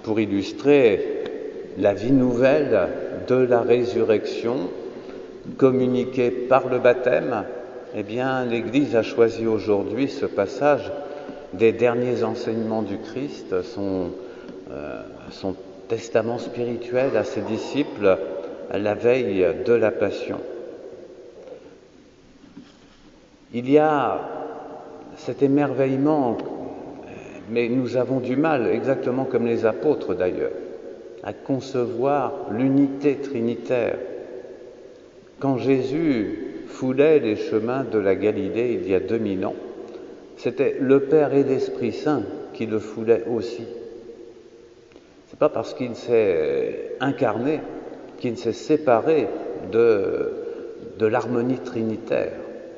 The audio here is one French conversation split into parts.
pour illustrer la vie nouvelle de la résurrection communiquée par le baptême, eh bien, l'Église a choisi aujourd'hui ce passage des derniers enseignements du Christ, son testament spirituel à ses disciples à la veille de la Passion. Il y a cet émerveillement, mais nous avons du mal, exactement comme les apôtres d'ailleurs, à concevoir l'unité trinitaire. Quand Jésus foulait les chemins de la Galilée il y a 2000 ans, c'était le Père et l'Esprit Saint qui le foulaient aussi. C'est pas parce qu'il s'est incarné, qu'il s'est séparé de l'harmonie trinitaire.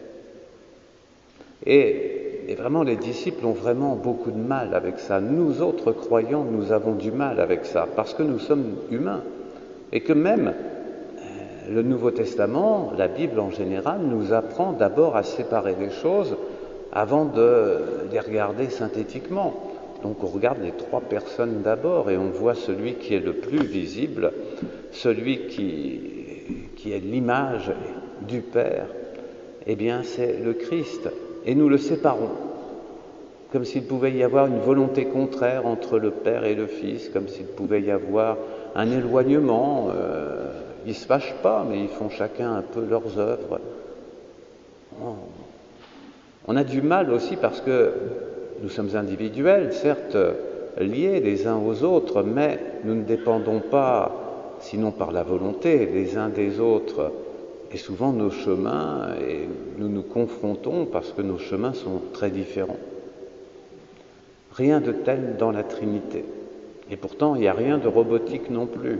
Et vraiment, les disciples ont vraiment beaucoup de mal avec ça. Nous autres croyants, nous avons du mal avec ça, parce que nous sommes humains. Et que même le Nouveau Testament, la Bible en général, nous apprend d'abord à séparer les choses avant de les regarder synthétiquement. Donc on regarde les trois personnes d'abord et on voit celui qui est le plus visible, celui qui est l'image du Père. Eh bien, c'est le Christ. Et nous le séparons, comme s'il pouvait y avoir une volonté contraire entre le Père et le Fils, comme s'il pouvait y avoir un éloignement. Ils ne se fâchent pas, mais ils font chacun un peu leurs œuvres. On a du mal aussi parce que nous sommes individuels, certes liés les uns aux autres, mais nous ne dépendons pas, sinon par la volonté, les uns des autres. Et souvent nos chemins, et nous nous confrontons parce que nos chemins sont très différents. Rien de tel dans la Trinité. Et pourtant, il n'y a rien de robotique non plus.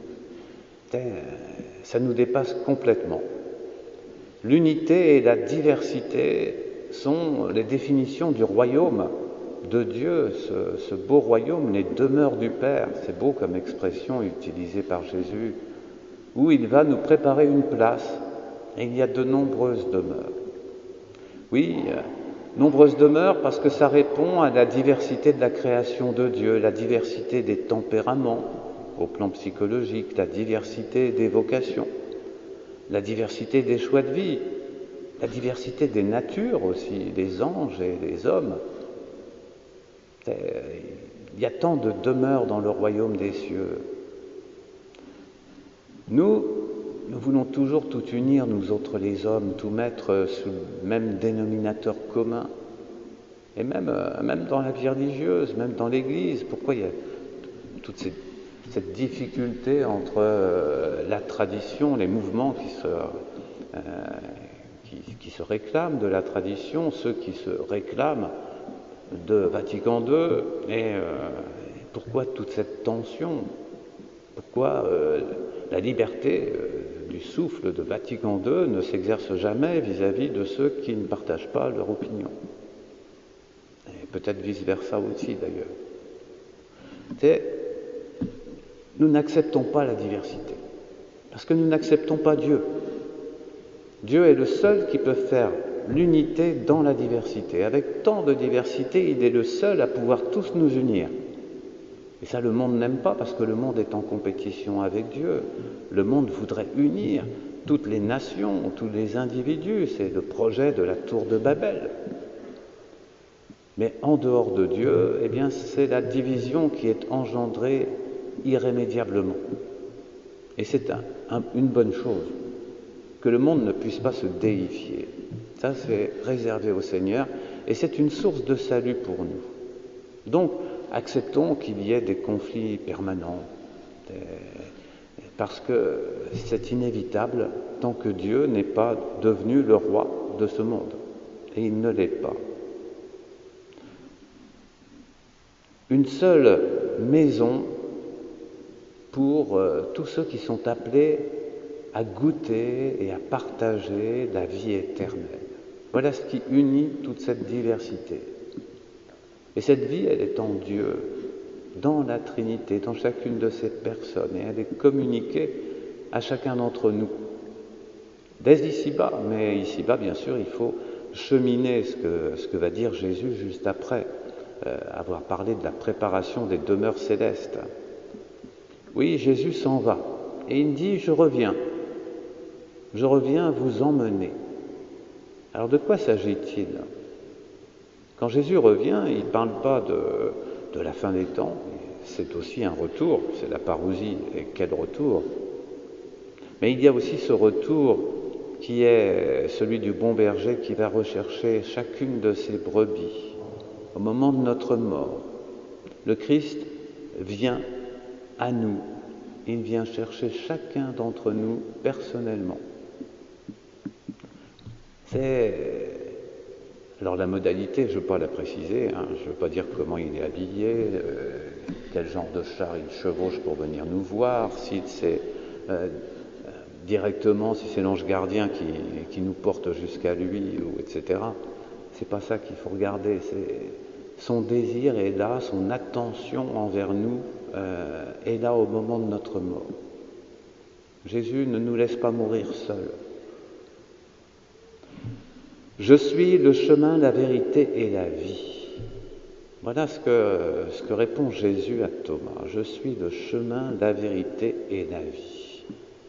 Ça nous dépasse complètement. L'unité et la diversité sont les définitions du royaume de Dieu, ce beau royaume, les demeures du Père. C'est beau comme expression utilisée par Jésus, où il va nous préparer une place, et il y a de nombreuses demeures. Oui, nombreuses demeures parce que ça répond à la diversité de la création de Dieu, la diversité des tempéraments au plan psychologique, la diversité des vocations, la diversité des choix de vie, la diversité des natures aussi, des anges et des hommes. Il y a tant de demeures dans le royaume des cieux. Nous voulons toujours tout unir, nous autres les hommes, tout mettre sous le même dénominateur commun. Et même dans la vie religieuse, même dans l'Église, pourquoi il y a toute cette difficulté entre la tradition, les mouvements qui se réclament de la tradition, ceux qui se réclament de Vatican II, et pourquoi toute cette tension? Pourquoi la liberté du souffle de Vatican II ne s'exerce jamais vis-à-vis de ceux qui ne partagent pas leur opinion? Et peut-être vice-versa aussi d'ailleurs. Nous n'acceptons pas la diversité, parce que nous n'acceptons pas Dieu. Dieu est le seul qui peut faire l'unité dans la diversité. Avec tant de diversité, il est le seul à pouvoir tous nous unir. Et ça, le monde n'aime pas parce que le monde est en compétition avec Dieu. Le monde voudrait unir toutes les nations, tous les individus. C'est le projet de la tour de Babel. Mais en dehors de Dieu, eh bien, c'est la division qui est engendrée irrémédiablement. Et c'est une bonne chose, que le monde ne puisse pas se déifier. Ça, c'est réservé au Seigneur, et c'est une source de salut pour nous. Donc, acceptons qu'il y ait des conflits permanents, parce que c'est inévitable tant que Dieu n'est pas devenu le roi de ce monde. Et il ne l'est pas. Une seule maison pour tous ceux qui sont appelés à goûter et à partager la vie éternelle. Voilà ce qui unit toute cette diversité. Et cette vie, elle est en Dieu, dans la Trinité, dans chacune de ces personnes, et elle est communiquée à chacun d'entre nous. Dès ici-bas, mais ici-bas, bien sûr, il faut cheminer ce que va dire Jésus juste après. avoir parlé de la préparation des demeures célestes. Oui, Jésus s'en va et il dit « Je reviens vous emmener ». Alors de quoi s'agit-il? Quand Jésus revient, il ne parle pas de la fin des temps, c'est aussi un retour, c'est la parousie, et quel retour! Mais il y a aussi ce retour qui est celui du bon berger qui va rechercher chacune de ses brebis au moment de notre mort. Le Christ vient à nous, il vient chercher chacun d'entre nous personnellement. Alors la modalité, je ne veux pas la préciser, je ne veux pas dire comment il est habillé, quel genre de char il chevauche pour venir nous voir, si c'est directement, si c'est l'ange gardien qui nous porte jusqu'à lui, etc. C'est pas ça qu'il faut regarder, son désir est là, son attention envers nous est là au moment de notre mort. Jésus ne nous laisse pas mourir seuls. Je suis le chemin, la vérité et la vie. Voilà ce que répond Jésus à Thomas. Je suis le chemin, la vérité et la vie.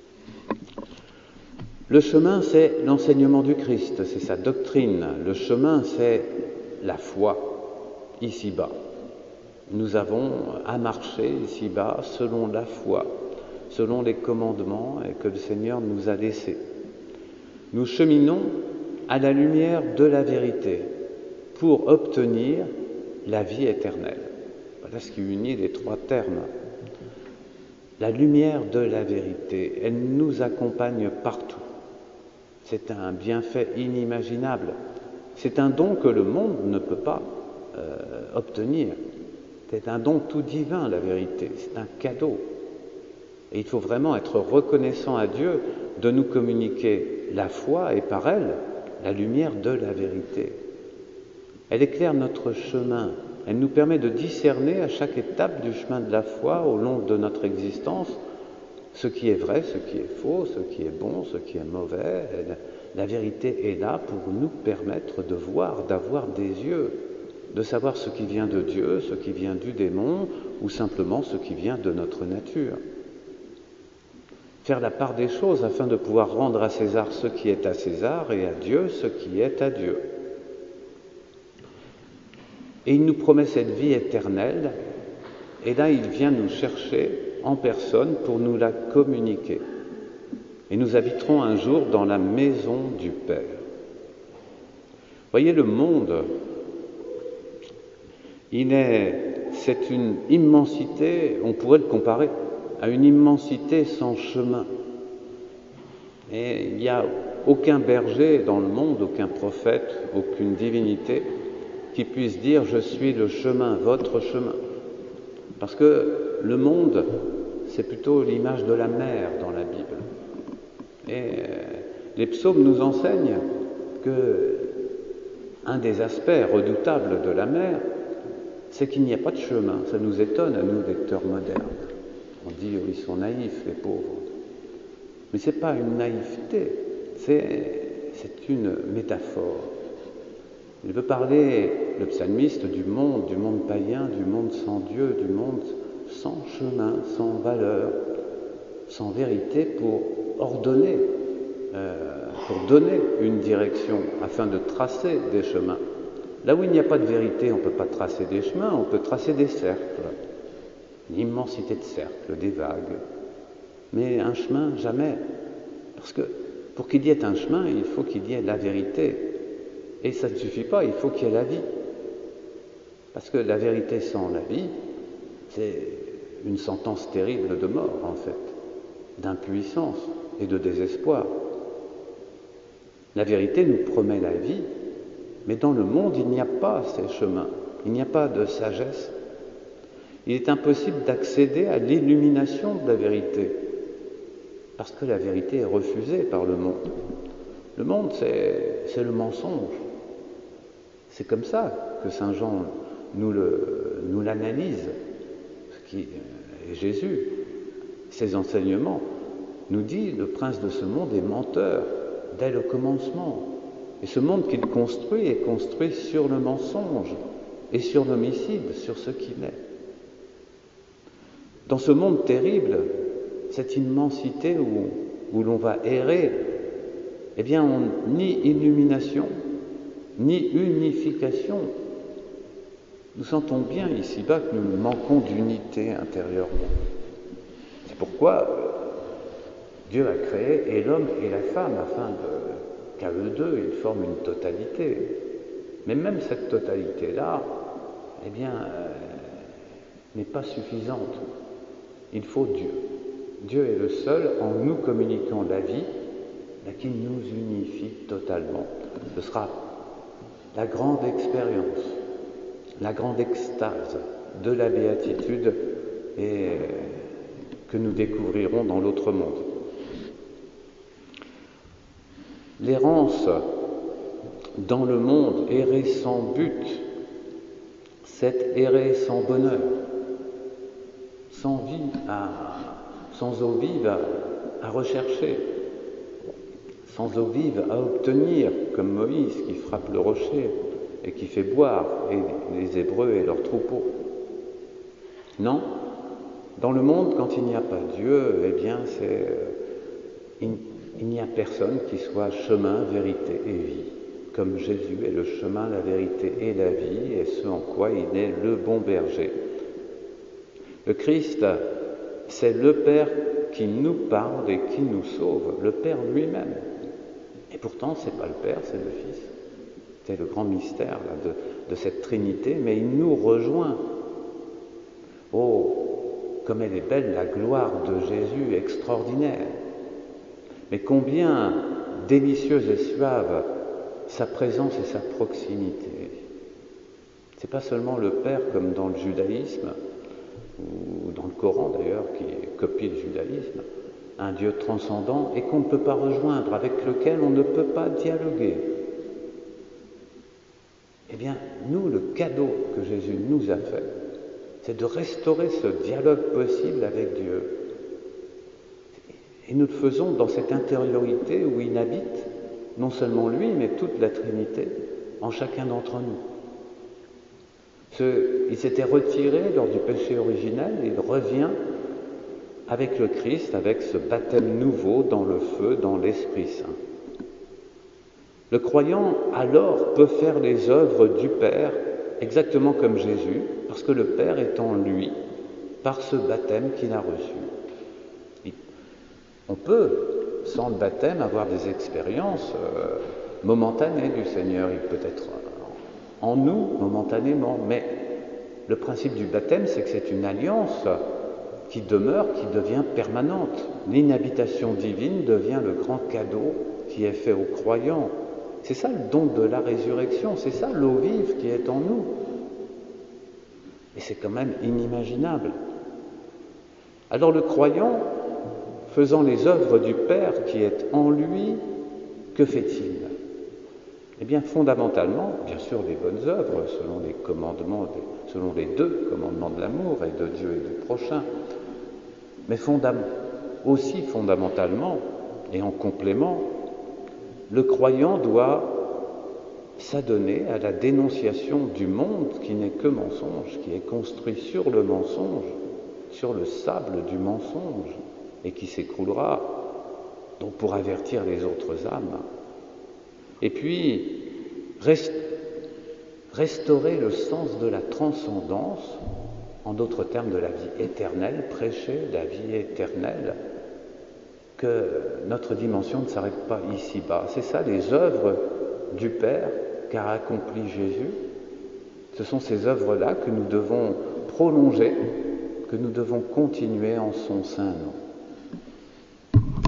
Le chemin, c'est l'enseignement du Christ, c'est sa doctrine. Le chemin, c'est la foi, ici-bas. Nous avons à marcher ici-bas selon la foi, selon les commandements que le Seigneur nous a laissés. Nous cheminons à la lumière de la vérité pour obtenir la vie éternelle. Voilà ce qui unit les trois termes. La lumière de la vérité, elle nous accompagne partout. C'est un bienfait inimaginable. C'est un don que le monde ne peut pas obtenir. C'est un don tout divin, la vérité. C'est un cadeau. Et il faut vraiment être reconnaissant à Dieu de nous communiquer la foi et par elle, la lumière de la vérité. Elle éclaire notre chemin. Elle nous permet de discerner à chaque étape du chemin de la foi au long de notre existence ce qui est vrai, ce qui est faux, ce qui est bon, ce qui est mauvais. La vérité est là pour nous permettre de voir, d'avoir des yeux, de savoir ce qui vient de Dieu, ce qui vient du démon ou simplement ce qui vient de notre nature. Faire la part des choses afin de pouvoir rendre à César ce qui est à César et à Dieu ce qui est à Dieu. Et il nous promet cette vie éternelle, et là il vient nous chercher en personne pour nous la communiquer. Et nous habiterons un jour dans la maison du Père. Voyez, le monde, c'est une immensité, on pourrait le comparer à une immensité sans chemin. Et il n'y a aucun berger dans le monde, aucun prophète, aucune divinité qui puisse dire « je suis le chemin, votre chemin ». Parce que le monde, c'est plutôt l'image de la mer dans la Bible. Et les psaumes nous enseignent que un des aspects redoutables de la mer, c'est qu'il n'y a pas de chemin. Ça nous étonne à nous, lecteurs modernes. On dit oh, ils sont naïfs, les pauvres. Mais ce n'est pas une naïveté, c'est une métaphore. Il veut parler, le psalmiste, du monde païen, du monde sans Dieu, du monde sans chemin, sans valeur, sans vérité pour ordonner, pour donner une direction afin de tracer des chemins. Là où il n'y a pas de vérité, on ne peut pas tracer des chemins, on peut tracer des cercles, une immensité de cercles, des vagues. Mais un chemin, jamais. Parce que pour qu'il y ait un chemin, il faut qu'il y ait la vérité. Et ça ne suffit pas, il faut qu'il y ait la vie. Parce que la vérité sans la vie, c'est une sentence terrible de mort, en fait, d'impuissance et de désespoir. La vérité nous promet la vie, mais dans le monde, il n'y a pas ces chemins, il n'y a pas de sagesse. Il est impossible d'accéder à l'illumination de la vérité, parce que la vérité est refusée par le monde. Le monde, c'est le mensonge. C'est comme ça que Saint Jean nous l'analyse. Et Jésus, ses enseignements, nous dit le prince de ce monde est menteur dès le commencement. Et ce monde qu'il construit est construit sur le mensonge. et sur l'homicide, sur ce qu'il est. Dans ce monde terrible, cette immensité où l'on va errer, eh bien, ni illumination, ni unification. Nous sentons bien ici-bas que nous manquons d'unité intérieurement. C'est pourquoi Dieu a créé et l'homme et la femme afin qu'à eux deux, ils forment une totalité. Mais même cette totalité-là, eh bien, n'est pas suffisante. Il faut Dieu. Dieu est le seul, en nous communiquant la vie, qui nous unifie totalement. Ce sera la grande expérience, la grande extase de la béatitude et que nous découvrirons dans l'autre monde. L'errance dans le monde, errer sans but, c'est errer sans bonheur, sans eau vive à rechercher, sans eau vive à obtenir, comme Moïse qui frappe le rocher et qui fait boire les Hébreux et leurs troupeaux. Non, dans le monde, quand il n'y a pas Dieu, eh bien, il n'y a personne qui soit chemin, vérité et vie, comme Jésus est le chemin, la vérité et la vie, et ce en quoi il est le bon berger. Le Christ, c'est le Père qui nous parle et qui nous sauve, le Père lui-même. Et pourtant, ce n'est pas le Père, c'est le Fils. C'est le grand mystère là, de cette Trinité, mais il nous rejoint. Oh, comme elle est belle, la gloire de Jésus, extraordinaire. Mais combien délicieuse et suave sa présence et sa proximité. C'est pas seulement le Père comme dans le judaïsme, ou dans le Coran d'ailleurs, qui copie le judaïsme, un Dieu transcendant et qu'on ne peut pas rejoindre, avec lequel on ne peut pas dialoguer. Eh bien, nous, le cadeau que Jésus nous a fait, c'est de restaurer ce dialogue possible avec Dieu. Et nous le faisons dans cette intériorité où il habite, non seulement lui, mais toute la Trinité, en chacun d'entre nous. Il s'était retiré lors du péché originel, il revient avec le Christ, avec ce baptême nouveau dans le feu, dans l'Esprit Saint. Le croyant, alors, peut faire les œuvres du Père, exactement comme Jésus, parce que le Père est en lui, par ce baptême qu'il a reçu. On peut, sans le baptême, avoir des expériences momentanées du Seigneur. Il peut être en nous, momentanément, mais le principe du baptême, c'est que c'est une alliance qui demeure, qui devient permanente. L'inhabitation divine devient le grand cadeau qui est fait aux croyants. C'est ça le don de la résurrection, c'est ça l'eau vive qui est en nous. Et c'est quand même inimaginable. Alors le croyant, faisant les œuvres du Père qui est en lui, que fait-il? Eh bien, fondamentalement, bien sûr, les bonnes œuvres, selon les commandements, selon les 2 commandements de l'amour et de Dieu et du prochain, mais aussi fondamentalement et en complément, le croyant doit s'adonner à la dénonciation du monde qui n'est que mensonge, qui est construit sur le mensonge, sur le sable du mensonge, et qui s'écroulera, donc pour avertir les autres âmes. Et puis, restaurer le sens de la transcendance, en d'autres termes de la vie éternelle, prêcher la vie éternelle, que notre dimension ne s'arrête pas ici-bas. C'est ça les œuvres du Père qu'a accompli Jésus. Ce sont ces œuvres-là que nous devons prolonger, que nous devons continuer en son saint nom.